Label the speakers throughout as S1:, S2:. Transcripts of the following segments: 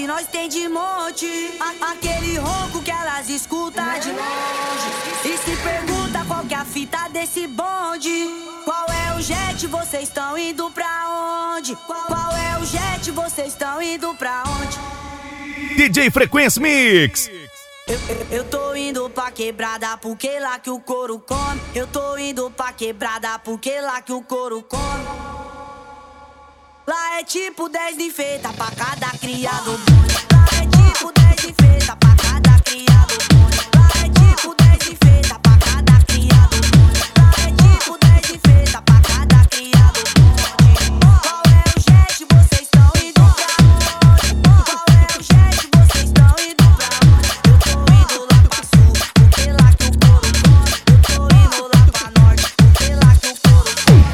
S1: que nós tem de monte. Aquele ronco que elas escutam de longe. E se pergunta qual que é a fita desse bonde. Qual é o jet, vocês estão indo pra onde? Qual é o jet, vocês estão indo pra onde?
S2: DJ Frequência Mix.
S1: Eu tô indo pra quebrada porque lá que o couro come. Eu tô indo pra quebrada porque lá que o couro come. Lá é tipo 10 de feita pra cada criado bonde. Lá é tipo 10 de feita pra cada criado bonde. Lá é tipo 10 de feita pra cada criado bonde. Lá é tipo 10 de feita pra cada criado bonde. Qual é o jet, vocês estão indo pra onde? Qual é o jet, vocês estão indo pra onde? Eu tô indo lá pra sul, porque lá que o couro come. Eu tô indo lá pra norte, porque lá que o couro come.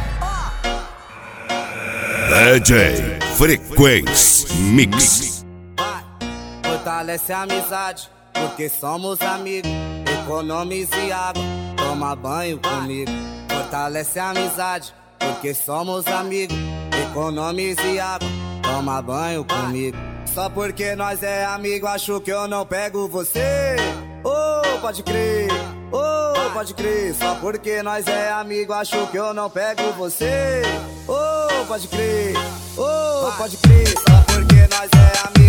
S2: DJ Frequência Mix.
S3: Vai, fortalece a amizade, porque somos amigos. Economize água, toma banho comigo. Fortalece a amizade, porque somos amigos. Economize água, toma banho comigo. Só porque nós é amigo, acho que eu não pego você. Oh, pode crer, oh, pode crer. Só porque nós é amigo, acho que eu não pego você. Oh, pode crer, oh, pode crer. Só porque nós é amigo.